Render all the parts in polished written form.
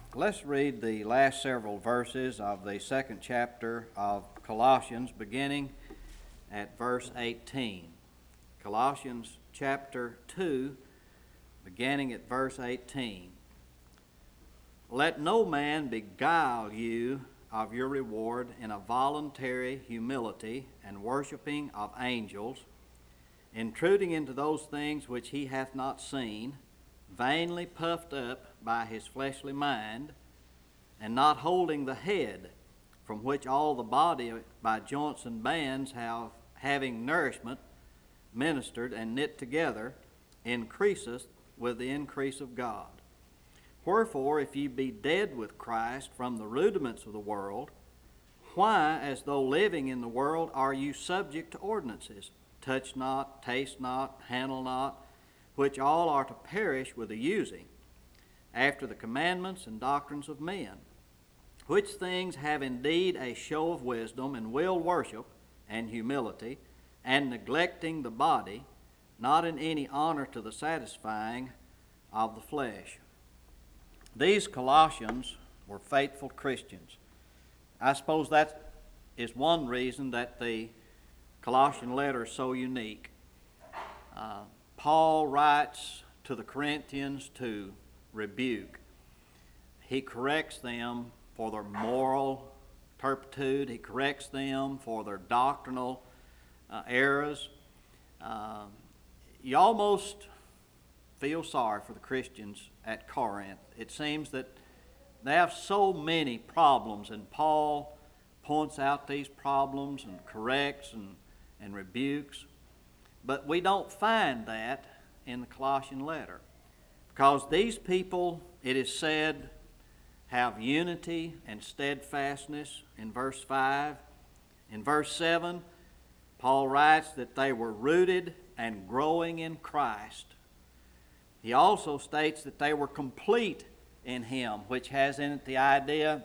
Let's read the last several verses of the second chapter of Colossians, beginning at verse 18. Colossians chapter 2, beginning at verse 18. Let no man beguile you of your reward in a voluntary humility and worshiping of angels, intruding into those things which he hath not seen, vainly puffed up by his fleshly mind, and not holding the head, from which all the body by joints and bands having nourishment, ministered and knit together, increaseth with the increase of God. Wherefore, if ye be dead with Christ from the rudiments of the world, why, as though living in the world, are you subject to ordinances? Touch not, taste not, handle not, which all are to perish with the using, after the commandments and doctrines of men, which things have indeed a show of wisdom, and will worship, and humility, and neglecting the body, not in any honor to the satisfying of the flesh. These Colossians were faithful Christians. I suppose that is one reason that the Colossian letter is so unique. Paul writes to the Corinthians to rebuke. He corrects them for their moral turpitude. He corrects them for their doctrinal errors. You almost feel sorry for the Christians at Corinth. It seems that they have so many problems, and Paul points out these problems and corrects and rebukes. But we don't find that in the Colossian letter, because these people, it is said, have unity and steadfastness in verse 5. In verse 7, Paul writes that they were rooted and growing in Christ. He also states that they were complete in Him, which has in it the idea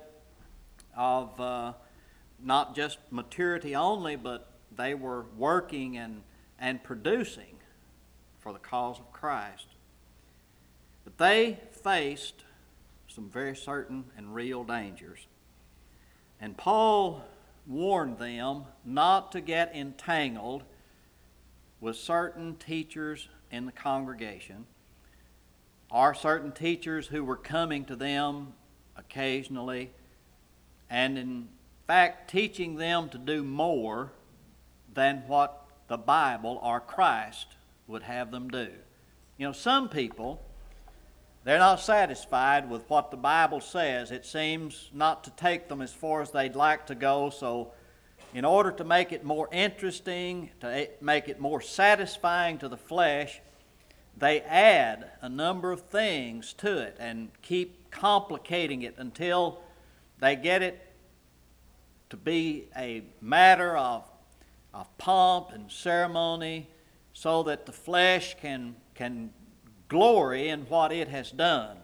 of not just maturity only, but they were working and producing for the cause of Christ. But they faced some very certain and real dangers. And Paul warned them not to get entangled with certain teachers in the congregation, or certain teachers who were coming to them occasionally, and in fact teaching them to do more than what the Bible or Christ would have them do. You know, some people, they're not satisfied with what the Bible says. It seems not to take them as far as they'd like to go, so in order to make it more interesting, to make it more satisfying to the flesh, they add a number of things to it and keep complicating it until they get it to be a matter of pomp and ceremony, so that the flesh can glory in what it has done.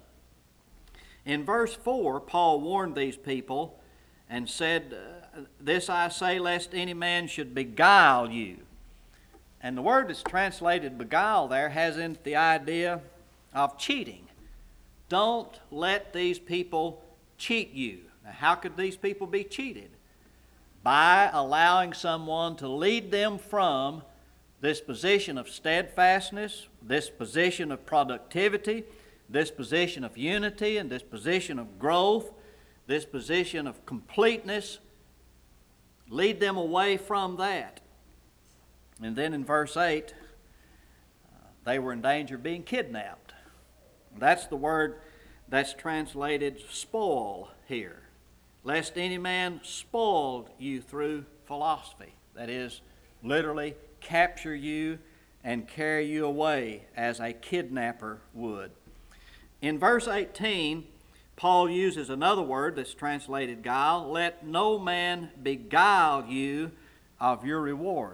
In verse 4, Paul warned these people and said, "This I say, lest any man should beguile you." And the word that's translated beguile there has in it the idea of cheating. Don't let these people cheat you. Now, how could these people be cheated? By allowing someone to lead them from this position of steadfastness, this position of productivity, this position of unity, and this position of growth, this position of completeness, lead them away from that. And then in verse 8, they were in danger of being kidnapped. That's the word that's translated spoil here. Lest any man spoil you through philosophy. That is, literally capture you and carry you away as a kidnapper would. In verse 18, Paul uses another word that's translated guile. Let no man beguile you of your reward.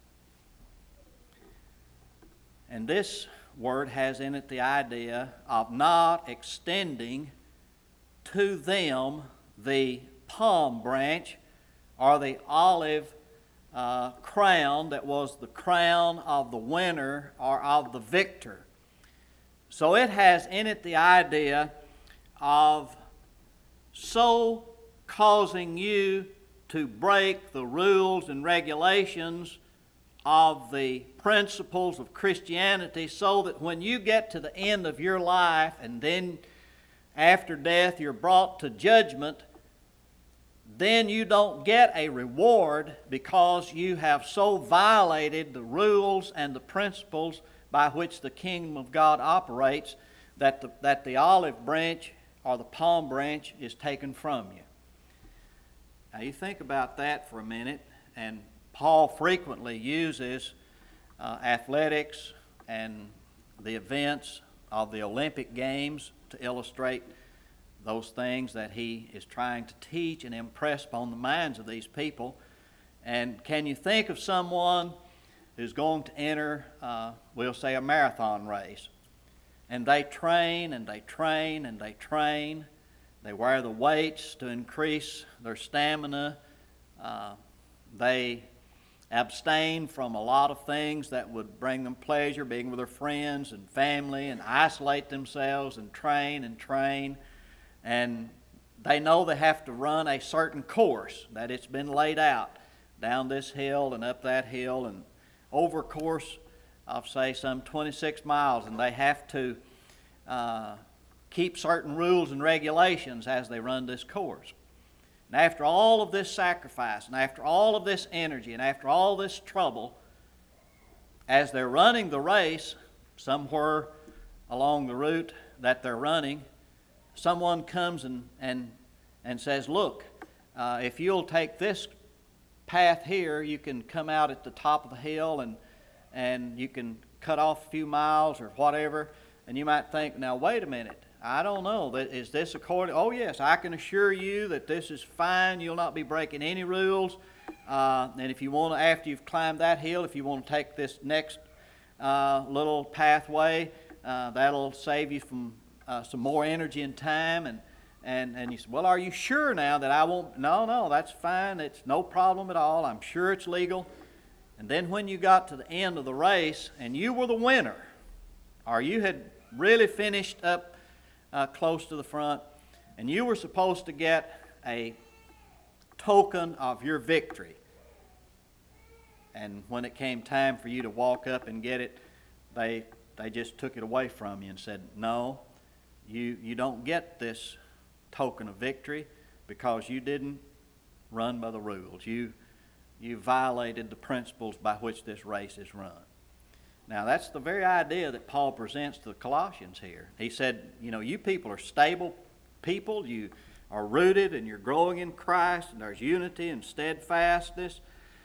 And this word has in it the idea of not extending to them the palm branch or the olive crown that was the crown of the winner or of the victor. So it has in it the idea of so causing you to break the rules and regulations of the principles of Christianity, so that when you get to the end of your life and then after death you're brought to judgment, then you don't get a reward because you have so violated the rules and the principles by which the kingdom of God operates that the olive branch or the palm branch is taken from you. Now you think about that for a minute, and Paul frequently uses athletics and the events of the Olympic Games to illustrate those things that he is trying to teach and impress upon the minds of these people. And can you think of someone who's going to enter, we'll say, a marathon race? And they train and they train and they train. They wear the weights to increase their stamina. They abstain from a lot of things that would bring them pleasure, being with their friends and family, and isolate themselves and train and train. And they know they have to run a certain course, that it's been laid out, down this hill and up that hill and over a course of, say, some 26 miles. And they have to keep certain rules and regulations as they run this course. And after all of this sacrifice, and after all of this energy, and after all this trouble, as they're running the race, somewhere along the route that they're running, someone comes and says, look, if you'll take this path here, you can come out at the top of the hill and you can cut off a few miles or whatever. And you might think, now wait a minute, I don't know, is this according? Oh yes, I can assure you that this is fine. You'll not be breaking any rules. And if you want to, after you've climbed that hill, if you want to take this next little pathway, that'll save you from some more energy and time. And you say, well, are you sure now that I won't? No, that's fine. It's no problem at all. I'm sure it's legal. And then when you got to the end of the race and you were the winner, or you had really finished up close to the front, and you were supposed to get a token of your victory. And when it came time for you to walk up and get it, they just took it away from you and said, no, you don't get this token of victory because you didn't run by the rules. You violated the principles by which this race is run. Now, that's the very idea that Paul presents to the Colossians here. He said, you people are stable people. You are rooted and you're growing in Christ, and there's unity and steadfastness.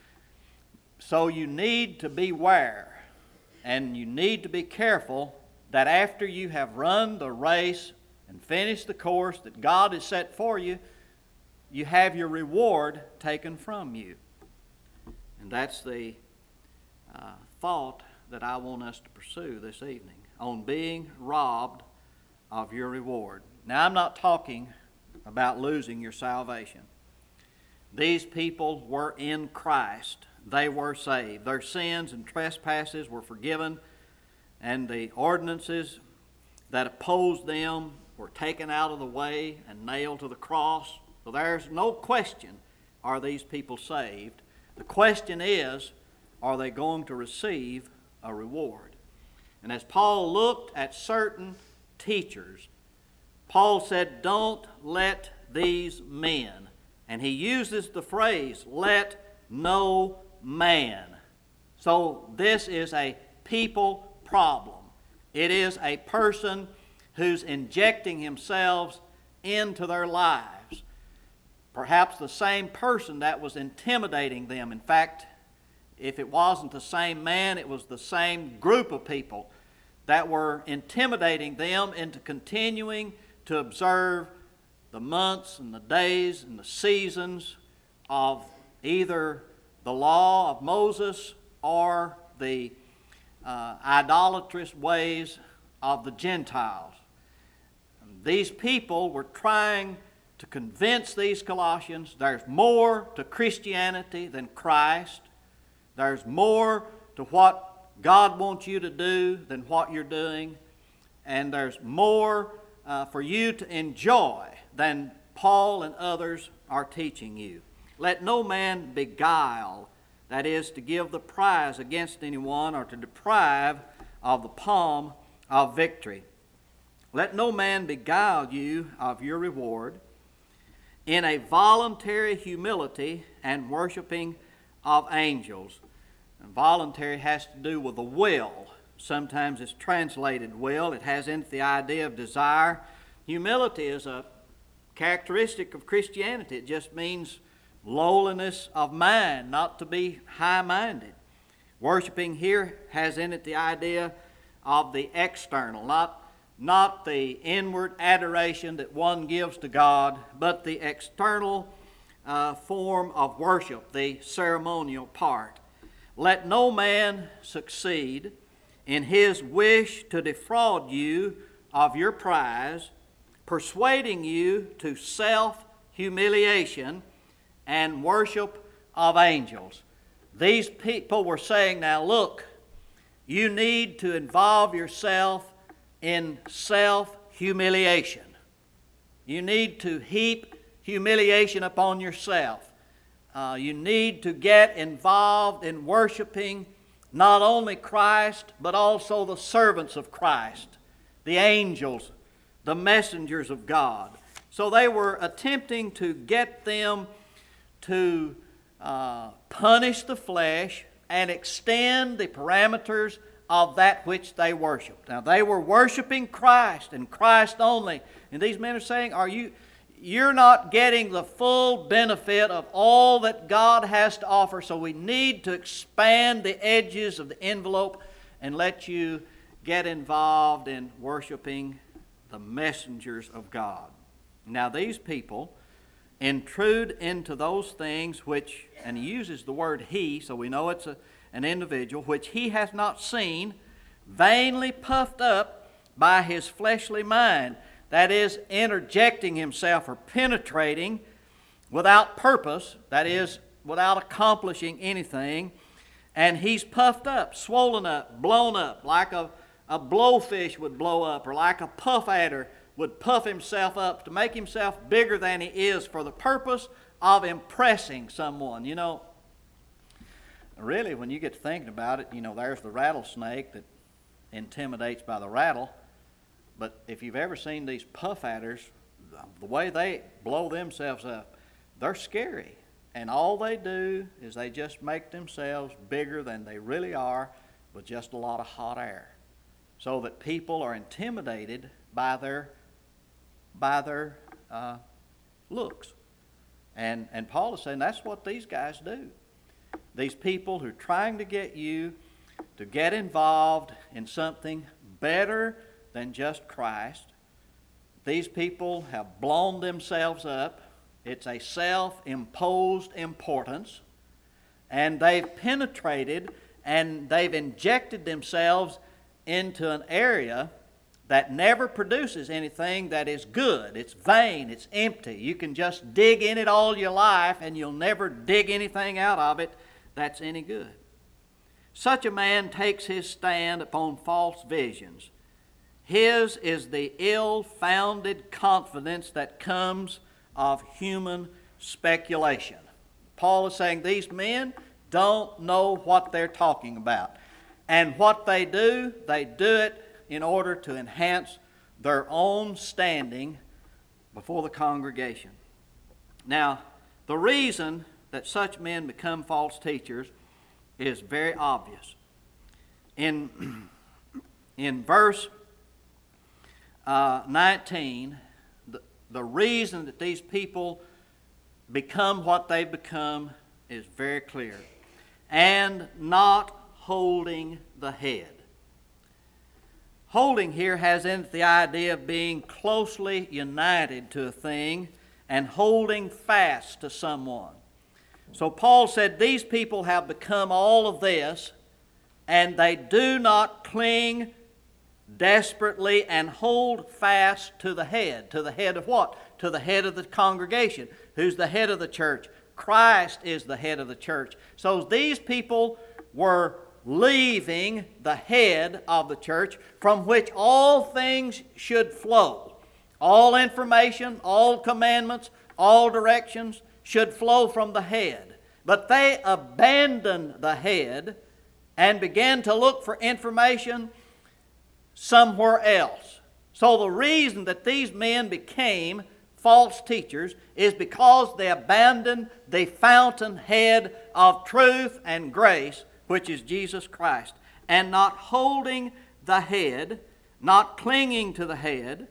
So you need to beware, and you need to be careful that after you have run the race and finished the course that God has set for you, you have your reward taken from you. And that's the thought that I want us to pursue this evening, on being robbed of your reward. Now, I'm not talking about losing your salvation. These people were in Christ. They were saved. Their sins and trespasses were forgiven, and the ordinances that opposed them were taken out of the way and nailed to the cross. So there's no question, are these people saved? The question is, are they going to receive a reward? And as Paul looked at certain teachers, Paul said, don't let these men, and he uses the phrase, let no man. So this is a people problem. It is a person who's injecting himself into their lives. Perhaps the same person that was intimidating them. In fact, if it wasn't the same man, it was the same group of people that were intimidating them into continuing to observe the months and the days and the seasons of either the law of Moses or the idolatrous ways of the Gentiles. These people were trying to convince these Colossians there's more to Christianity than Christ. There's more to what God wants you to do than what you're doing. And there's more for you to enjoy than Paul and others are teaching you. Let no man beguile, that is, to give the prize against anyone or to deprive of the palm of victory. Let no man beguile you of your reward in a voluntary humility and worshiping of angels. And voluntary has to do with the will. Sometimes it's translated will. It has in it the idea of desire. Humility is a characteristic of Christianity. It just means lowliness of mind, not to be high-minded. Worshiping here has in it the idea of the external, not the inward adoration that one gives to God, but the external form of worship, the ceremonial part. Let no man succeed in his wish to defraud you of your prize, persuading you to self-humiliation and worship of angels. These people were saying, now look, you need to involve yourself in self-humiliation. You need to heap humiliation upon yourself. You need to get involved in worshiping not only Christ, but also the servants of Christ, the angels, the messengers of God. So they were attempting to get them to punish the flesh and extend the parameters of that which they worshiped. Now they were worshiping Christ and Christ only. And these men are saying, you're not getting the full benefit of all that God has to offer, so we need to expand the edges of the envelope and let you get involved in worshiping the messengers of God. Now these people intrude into those things which, and he uses the word he, so we know it's an individual, which he has not seen, vainly puffed up by his fleshly mind. That is, interjecting himself or penetrating without purpose, that is, without accomplishing anything. And he's puffed up, swollen up, blown up, like a blowfish would blow up, or like a puff adder would puff himself up to make himself bigger than he is for the purpose of impressing someone. You know, really, when you get to thinking about it, you know, there's the rattlesnake that intimidates by the rattle. But if you've ever seen these puff adders, the way they blow themselves up, they're scary. And all they do is they just make themselves bigger than they really are with just a lot of hot air. So that people are intimidated by their looks. And Paul is saying that's what these guys do. These people who are trying to get you to get involved in something better than just Christ. These people have blown themselves up. It's a self-imposed importance. And they've penetrated and they've injected themselves into an area that never produces anything that is good. It's vain. It's empty. You can just dig in it all your life and you'll never dig anything out of it that's any good. Such a man takes his stand upon false visions. His is the ill-founded confidence that comes of human speculation. Paul is saying these men don't know what they're talking about. And what they do it in order to enhance their own standing before the congregation. Now, the reason that such men become false teachers is very obvious. In verse 19, the reason that these people become what they become is very clear. And not holding the head. Holding here has in it the idea of being closely united to a thing and holding fast to someone. So Paul said these people have become all of this, and they do not cling desperately and hold fast to the head. To the head of what? To the head of the congregation. Who's the head of the church? Christ is the head of the church. So these people were leaving the head of the church from which all things should flow. all information, all commandments, all directions should flow from the head. But they abandoned the head and began to look for information somewhere else. So the reason that these men became false teachers is because they abandoned the fountainhead of truth and grace, which is Jesus Christ, and not holding the head, not clinging to the head.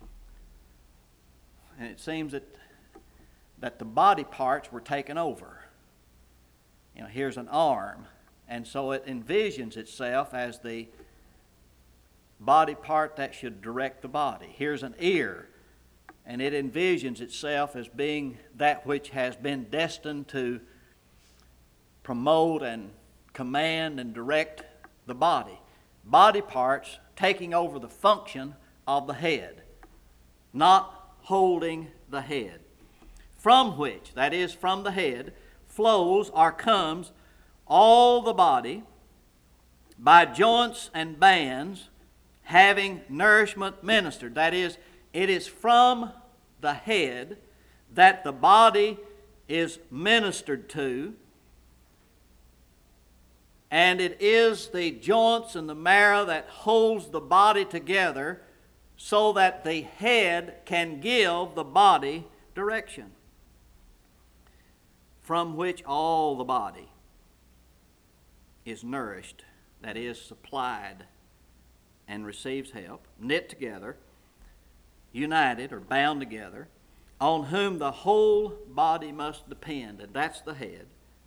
And it seems that the body parts were taken over. Here's an arm, and so it envisions itself as the body part that should direct the body. Here's an ear, and it envisions itself as being that which has been destined to promote and command and direct the body. Body parts taking over the function of the head, not holding the head. From which, that is from the head, flows or comes all the body by joints and bands having nourishment ministered. That is, it is from the head that the body is ministered to, and it is the joints and the marrow that holds the body together so that the head can give the body direction, from which all the body is nourished, that is, supplied and receives help, knit together, united or bound together, on whom the whole body must depend, and that's the head,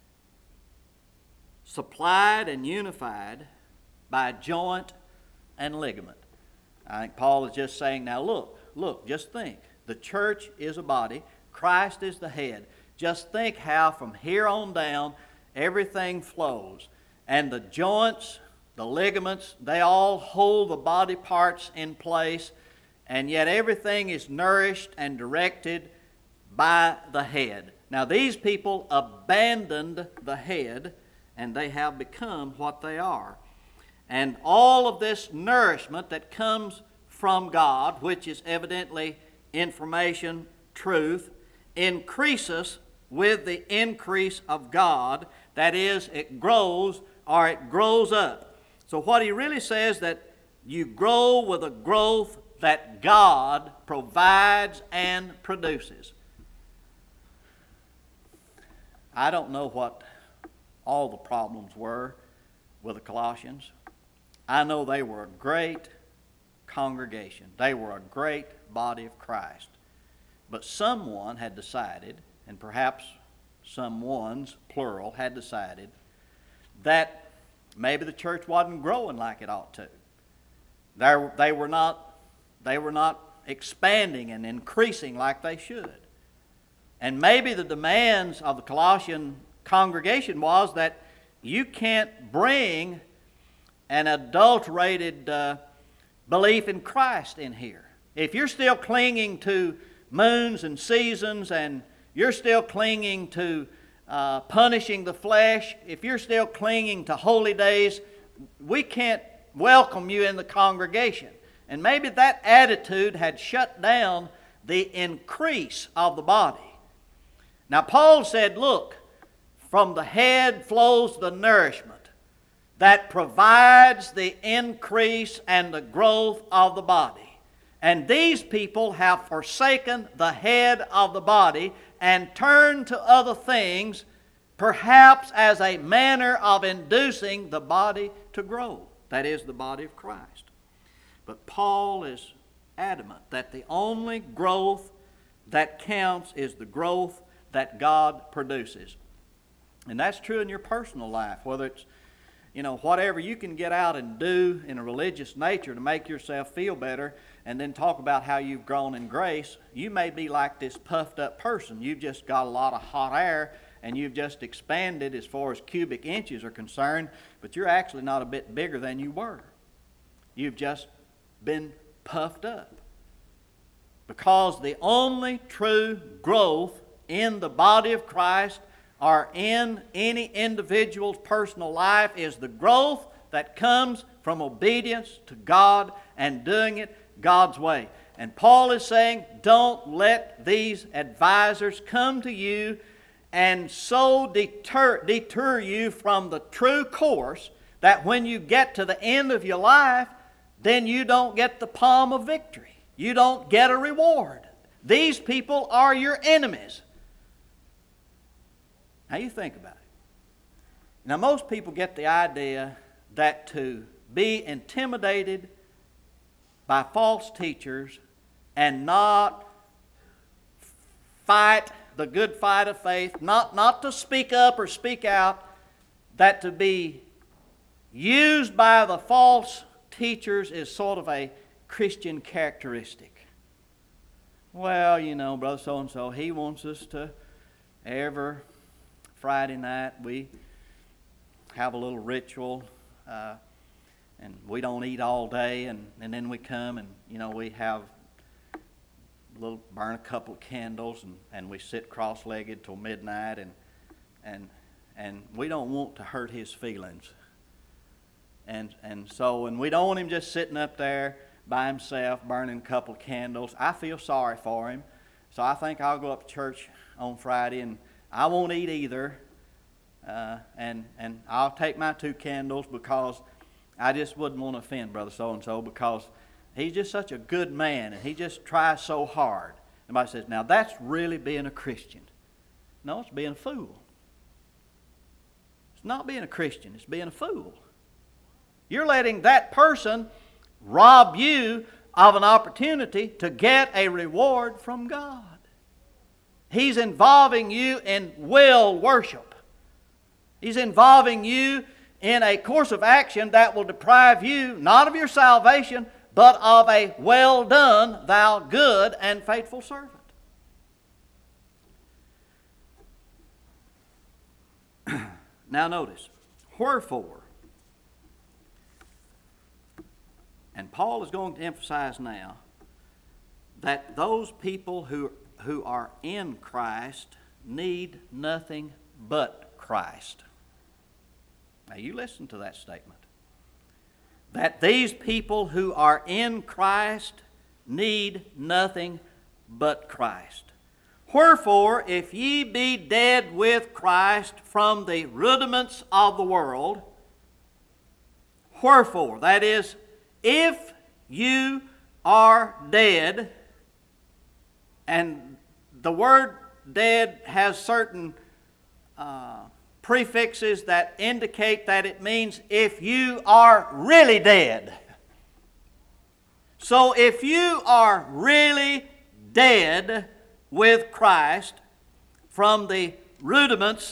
supplied and unified by joint and ligament. I think Paul is just saying, now look, just think. The church is a body. Christ is the head. Just think how from here on down everything flows. And the joints, the ligaments, they all hold the body parts in place. And yet everything is nourished and directed by the head. Now these people abandoned the head, and they have become what they are. And all of this nourishment that comes from God, which is evidently information, truth, increases with the increase of God. That is, it grows or it grows up. So what he really says that you grow with a growth that God provides and produces. I don't know what all the problems were with the Colossians. I know they were a great congregation. They were a great body of Christ. But someone had decided, and perhaps someone's, plural, had decided that maybe the church wasn't growing like it ought to. They were not expanding and increasing like they should. And maybe the demands of the Colossian congregation was that you can't bring an adulterated belief in Christ in here. If you're still clinging to moons and seasons, and you're still clinging to punishing the flesh, if you're still clinging to holy days, we can't welcome you in the congregation. And maybe that attitude had shut down the increase of the body. Now Paul said, look, from the head flows the nourishment that provides the increase and the growth of the body. And these people have forsaken the head of the body and turned to other things, perhaps as a manner of inducing the body to grow. That is, the body of Christ. But Paul is adamant that the only growth that counts is the growth that God produces. And that's true in your personal life, whether it's whatever you can get out and do in a religious nature to make yourself feel better, and then talk about how you've grown in grace. You may be like this puffed up person. You've just got a lot of hot air, and you've just expanded as far as cubic inches are concerned, but you're actually not a bit bigger than you were. You've just been puffed up. Because the only true growth in the body of Christ or in any individual's personal life is the growth that comes from obedience to God and doing it God's way. And Paul is saying, don't let these advisors come to you and so deter you from the true course that when you get to the end of your life, then you don't get the palm of victory. You don't get a reward. These people are your enemies. Now you think about it. Now most people get the idea that to be intimidated by false teachers and not fight the good fight of faith, not to speak up or speak out, that to be used by the false teachers is sort of a Christian characteristic. Well, you know, Brother so-and-so, he wants us to every Friday night we have a little ritual, and we don't eat all day, and then we come and, you know, we have burn a couple of candles, and we sit cross-legged till midnight, and we don't want to hurt his feelings. And we don't want him just sitting up there by himself burning a couple of candles. I feel sorry for him, so I think I'll go up to church on Friday, and I won't eat either, and I'll take my 2 candles because I just wouldn't want to offend Brother so-and-so because he's just such a good man, and he just tries so hard. Somebody says, now that's really being a Christian. No, it's being a fool. It's not being a Christian, it's being a fool. You're letting that person rob you of an opportunity to get a reward from God. He's involving you in will worship. He's involving you in a course of action that will deprive you not of your salvation, but of a well done, thou good and faithful servant. Now notice, wherefore, and Paul is going to emphasize now that those people who are in Christ need nothing but Christ. Now you listen to that statement. That these people who are in Christ need nothing but Christ. Wherefore, if ye be dead with Christ from the rudiments of the world, wherefore, that is, if you are dead, and the word dead has certain prefixes that indicate that it means if you are really dead. So if you are really dead with Christ from the rudiments,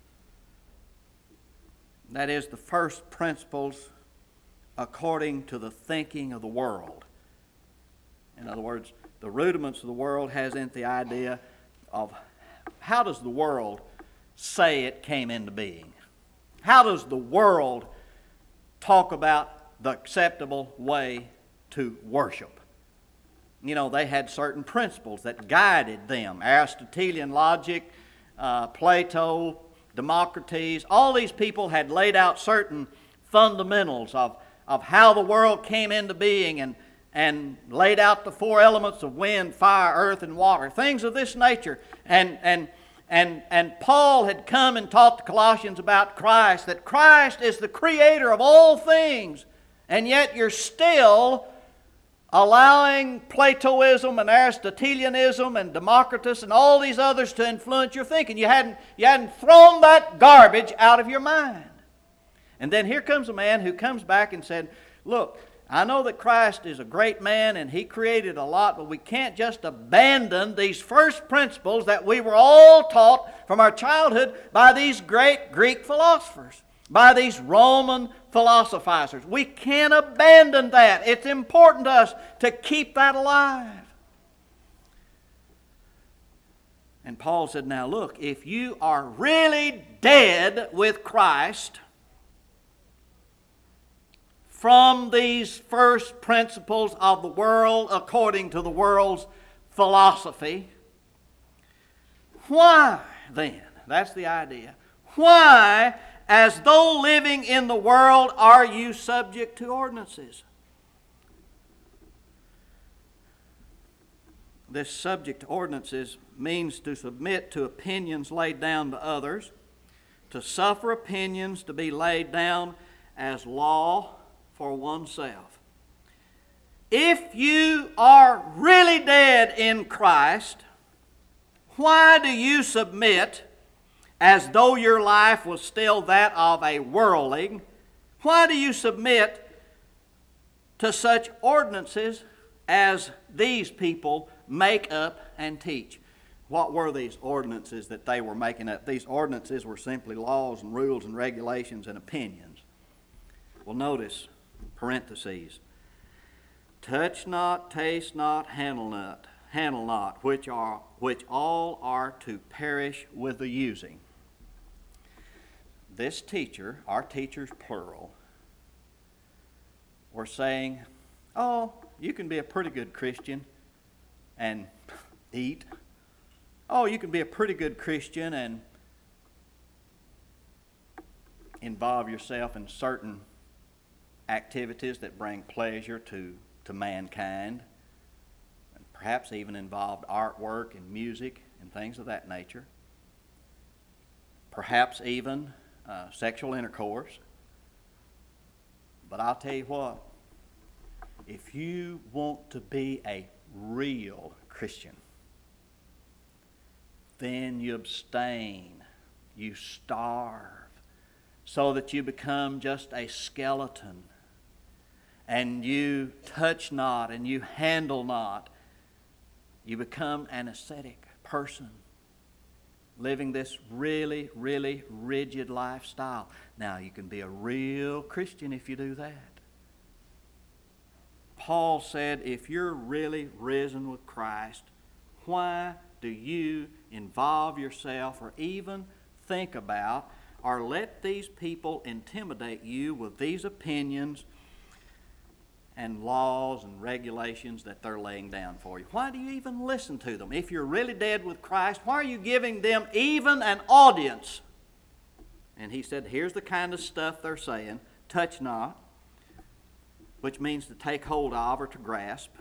that is the first principles according to the thinking of the world. In other words, the rudiments of the world has in the idea of how does the world say it came into being? How does the world talk about the acceptable way to worship? You know, they had certain principles that guided them. Aristotelian logic, Plato, Democritus, all these people had laid out certain fundamentals of how the world came into being and laid out the 4 elements of wind, fire, earth, and water, things of this nature. And Paul had come and taught the Colossians about Christ, that Christ is the creator of all things, and yet you're still allowing Platoism and Aristotelianism and Democritus and all these others to influence your thinking. You hadn't thrown that garbage out of your mind. And then here comes a man who comes back and said, look, I know that Christ is a great man and He created a lot, but we can't just abandon these first principles that we were all taught from our childhood by these great Greek philosophers, by these Roman philosophizers. We can't abandon that. It's important to us to keep that alive. And Paul said, now look, if you are really dead with Christ from these first principles of the world according to the world's philosophy, why then, that's the idea, why, as though living in the world, are you subject to ordinances? this subject to ordinances means to submit to opinions laid down by others, to suffer opinions to be laid down as law for oneself. If you are really dead in Christ, why do you submit as though your life was still that of a worldling? Why do you submit to such ordinances as these people make up and teach? What were these ordinances that they were making up? These ordinances were simply laws and rules and regulations and opinions. Well, notice, parentheses, touch not, taste not, handle not, which all are to perish with the using. This teacher, our teachers plural, were saying, oh, you can be a pretty good Christian and eat. Oh, you can be a pretty good Christian and involve yourself in certain activities that bring pleasure to mankind, and perhaps even involved artwork and music and things of that nature. Perhaps even sexual intercourse. But I'll tell you what, if you want to be a real Christian, then you abstain, you starve, so that you become just a skeleton, and you touch not and you handle not. You become an ascetic person, living this really, really rigid lifestyle. Now, you can be a real Christian if you do that. Paul said, if you're really risen with Christ, why do you involve yourself or even think about or let these people intimidate you with these opinions and laws and regulations that they're laying down for you? Why do you even listen to them? If you're really dead with Christ, why are you giving them even an audience? And he said, here's the kind of stuff they're saying. Touch not, which means to take hold of or to grasp.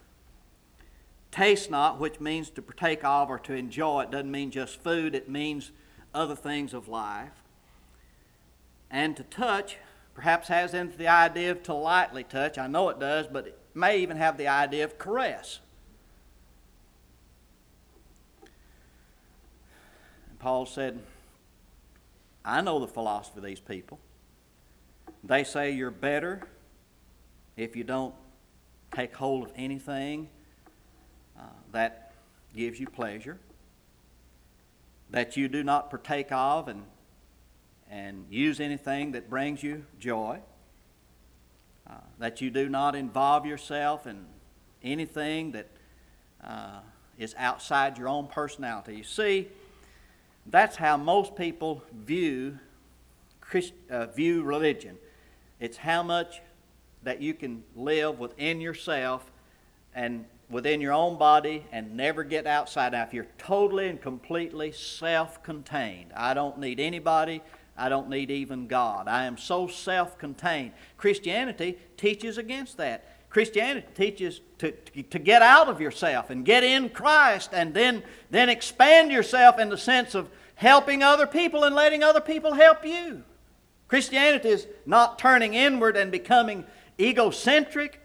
Taste not, which means to partake of or to enjoy. It doesn't mean just food, it means other things of life. And to touch perhaps has into the idea of to lightly touch. I know it does, but it may even have the idea of caress. And Paul said, I know the philosophy of these people. They say you're better if you don't take hold of anything that gives you pleasure, that you do not partake of and use anything that brings you joy, that you do not involve yourself in anything that is outside your own personality. You see, that's how most people view religion. It's how much that you can live within yourself and within your own body and never get outside. Now, if you're totally and completely self-contained, I don't need anybody, I don't need even God. I am so self-contained. Christianity teaches against that. Christianity teaches to get out of yourself and get in Christ and then expand yourself in the sense of helping other people and letting other people help you. Christianity is not turning inward and becoming egocentric.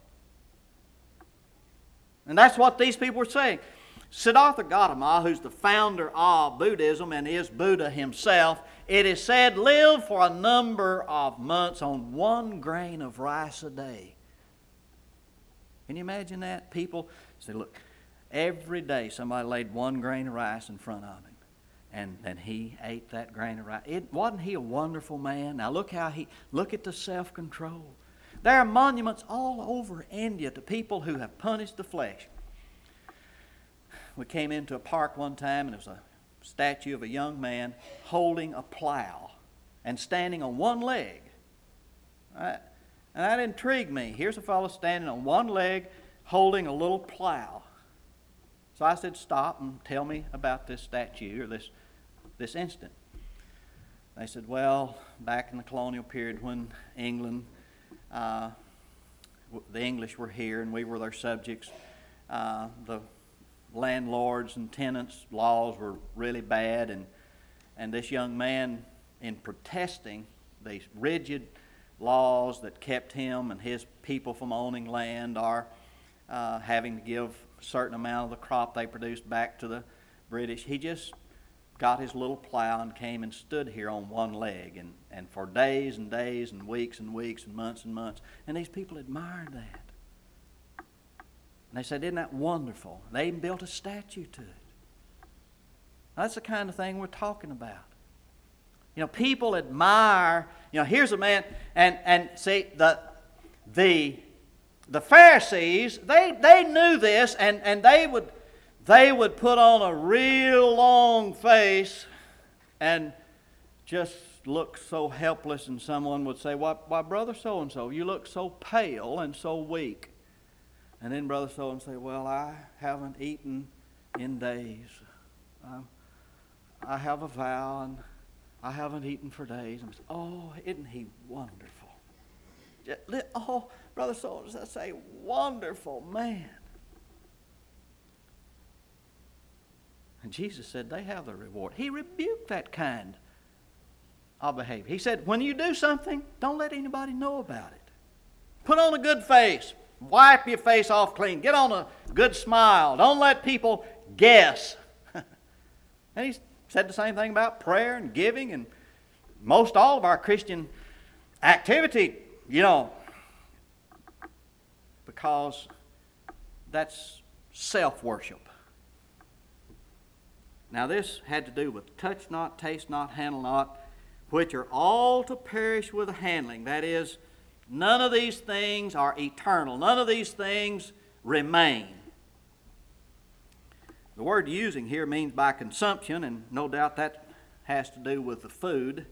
And that's what these people were saying. Siddhartha Gautama, who's the founder of Buddhism and is Buddha himself, it is said lived for a number of months on 1 grain of rice a day. Can you imagine that? People say, look, every day somebody laid 1 grain of rice in front of him. And he ate that grain of rice. Wasn't he a wonderful man? Now look at the self-control. There are monuments all over India to people who have punished the flesh. We came into a park one time and there was a statue of a young man holding a plow and standing on one leg. And that intrigued me. Here's a fellow standing on one leg holding a little plow. So I said, stop and tell me about this statue or this incident. They said, well, back in the colonial period when England, the English were here and we were their subjects, the landlords and tenants laws were really bad, and this young man, in protesting these rigid laws that kept him and his people from owning land or having to give a certain amount of the crop they produced back to the British, he just got his little plow and came and stood here on one leg, and for days and days and weeks and weeks and months, and these people admired that. And they said, isn't that wonderful? They even built a statue to it. That's the kind of thing we're talking about. You know, people admire, here's a man, and see, the Pharisees, they knew this, and they would put on a real long face and just look so helpless, and someone would say, why, brother so-and-so, you look so pale and so weak. And then brother so-and-so would say, well, I haven't eaten in days. I have a vow, and I haven't eaten for days. And say, oh, isn't he wonderful? Oh, brother so-and-so, say, wonderful man. And Jesus said they have the reward. He rebuked that kind of behavior. He said, when you do something, don't let anybody know about it. Put on a good face. Wipe your face off clean. Get on a good smile. Don't let people guess. And he said the same thing about prayer and giving and most all of our Christian activity, because that's self-worship. Now this had to do with touch not, taste not, handle not, which are all to perish with the handling. That is, none of these things are eternal. None of these things remain. The word using here means by consumption, and no doubt that has to do with the food.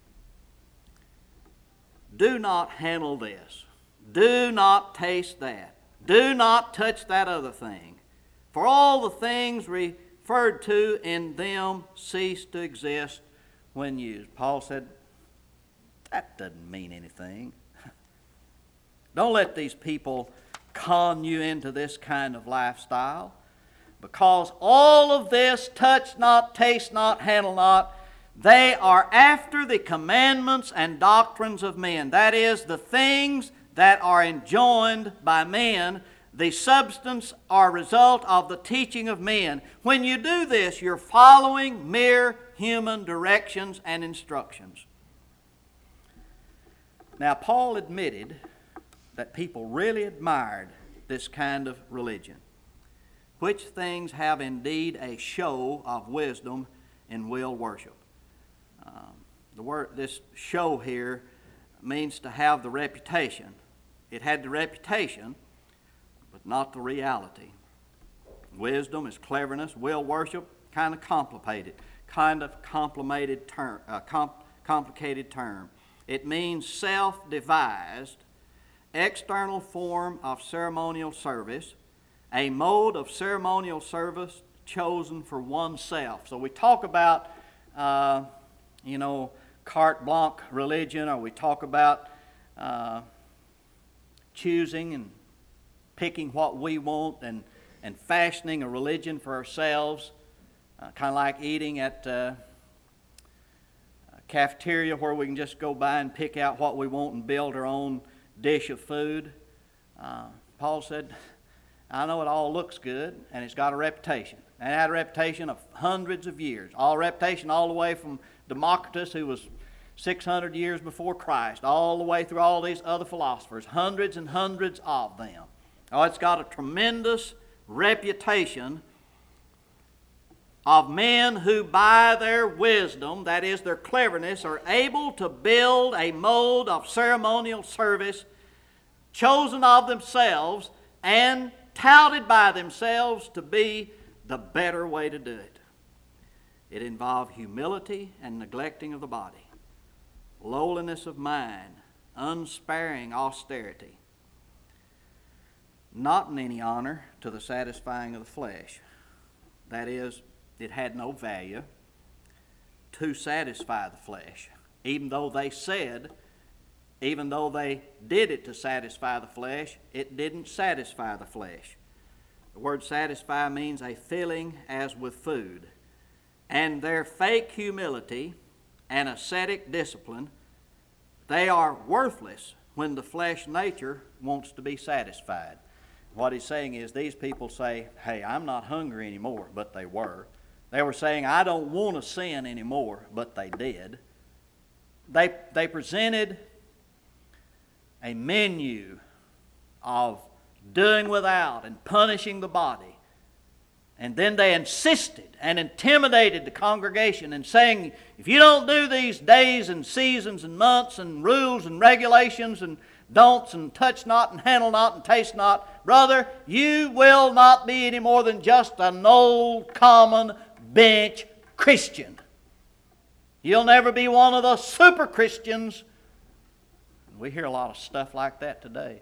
Do not handle this. Do not taste that. Do not touch that other thing. For all the things referred to in them cease to exist when used. Paul said, that doesn't mean anything. Don't let these people con you into this kind of lifestyle, because all of this, touch not, taste not, handle not, they are after the commandments and doctrines of men. That is, the things that are enjoined by men, the substance or result of the teaching of men. When you do this, you're following mere human directions and instructions. Now, Paul admitted that people really admired this kind of religion, which things have indeed a show of wisdom and will worship. This show here means to have the reputation. It had the reputation, but not the reality. Wisdom is cleverness. Will worship, kind of complicated term. It means self-devised, external form of ceremonial service, a mode of ceremonial service chosen for oneself. So we talk about, carte blanche religion, or we talk about choosing and picking what we want and fashioning a religion for ourselves, kind of like eating at a cafeteria where we can just go by and pick out what we want and build our own dish of food. Paul said, I know it all looks good, and it's got a reputation. And it had a reputation of hundreds of years. Reputation all the way from Democritus, who was 600 years before Christ, all the way through all these other philosophers, hundreds and hundreds of them. It's got a tremendous reputation of men who by their wisdom, that is their cleverness, are able to build a mode of ceremonial service chosen of themselves and touted by themselves to be the better way to do it. It involved humility and neglecting of the body, lowliness of mind, unsparing austerity, not in any honor to the satisfying of the flesh. That is, it had no value to satisfy the flesh, even though they did it to satisfy the flesh, it didn't satisfy the flesh. The word satisfy means a filling as with food. And their fake humility and ascetic discipline, they are worthless when the flesh nature wants to be satisfied. What he's saying is these people say, hey, I'm not hungry anymore, but they were. They were saying, I don't want to sin anymore, but they did. They presented a menu of doing without and punishing the body. And then they insisted and intimidated the congregation and saying, if you don't do these days and seasons and months and rules and regulations and don'ts and touch not and handle not and taste not, brother, you will not be any more than just an old common bench Christian. You'll never be one of the super Christians. We hear a lot of stuff like that today.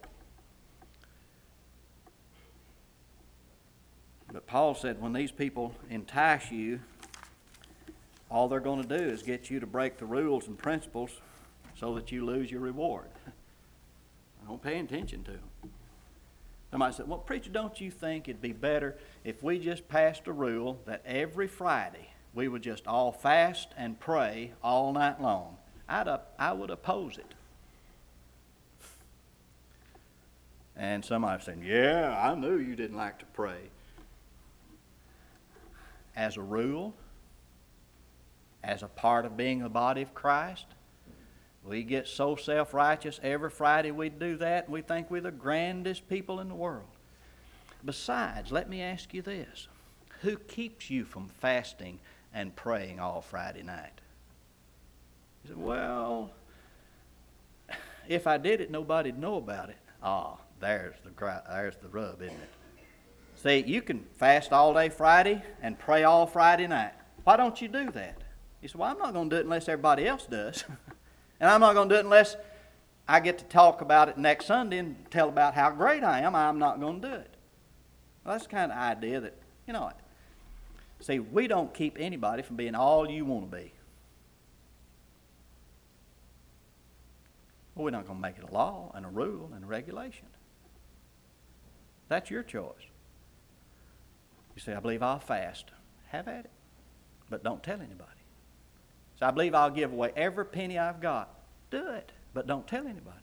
But Paul said when these people entice you, all they're going to do is get you to break the rules and principles so that you lose your reward. Don't pay attention to them. Somebody said, well, preacher, don't you think it'd be better if we just passed a rule that every Friday we would just all fast and pray all night long? I would oppose it. And somebody said, yeah, I knew you didn't like to pray. As a rule, as a part of being the body of Christ, we get so self-righteous every Friday we do that, and we think we're the grandest people in the world. Besides, let me ask you this. Who keeps you from fasting and praying all Friday night? You say, well, if I did it, nobody'd know about it. There's the rub, isn't it? See, you can fast all day Friday and pray all Friday night. Why don't you do that? You say, well, I'm not going to do it unless everybody else does. And I'm not going to do it unless I get to talk about it next Sunday and tell about how great I am. I'm not going to do it. Well, that's the kind of idea that, see, we don't keep anybody from being all you want to be. Well, we're not going to make it a law and a rule and a regulation. That's your choice. You say, I believe I'll fast. Have at it. But don't tell anybody. So I believe I'll give away every penny I've got. Do it. But don't tell anybody.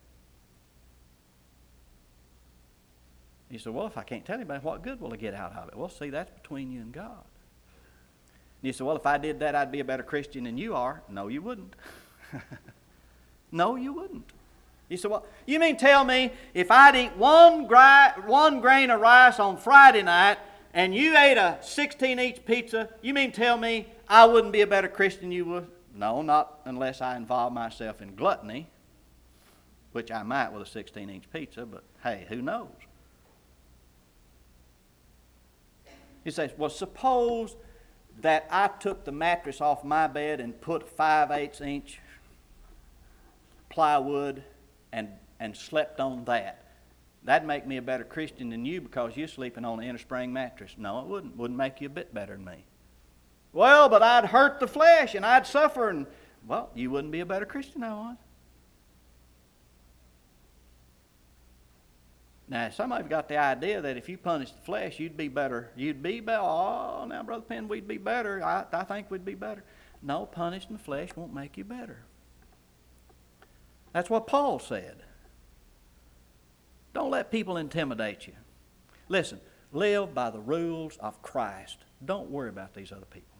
You say, well, if I can't tell anybody, what good will I get out of it? Well, see, that's between you and God. And you say, well, if I did that, I'd be a better Christian than you are. No, you wouldn't. No, you wouldn't. You say, well, you mean tell me if I'd eat one grain of rice on Friday night and you ate a 16-inch pizza, you mean tell me I wouldn't be a better Christian than you would? No, not unless I involve myself in gluttony, which I might with a 16-inch pizza, but hey, who knows? He says, well, suppose that I took the mattress off my bed and put 5/8-inch plywood and slept on that. That'd make me a better Christian than you because you're sleeping on an innerspring mattress. No, it wouldn't. Wouldn't make you a bit better than me. Well, but I'd hurt the flesh and I'd suffer. And well, you wouldn't be a better Christian than I was. Now, some of you got the idea that if you punish the flesh, you'd be better. Oh, now, Brother Penn, we'd be better. I think we'd be better. No, punishing the flesh won't make you better. That's what Paul said. Don't let people intimidate you. Listen, live by the rules of Christ. Don't worry about these other people.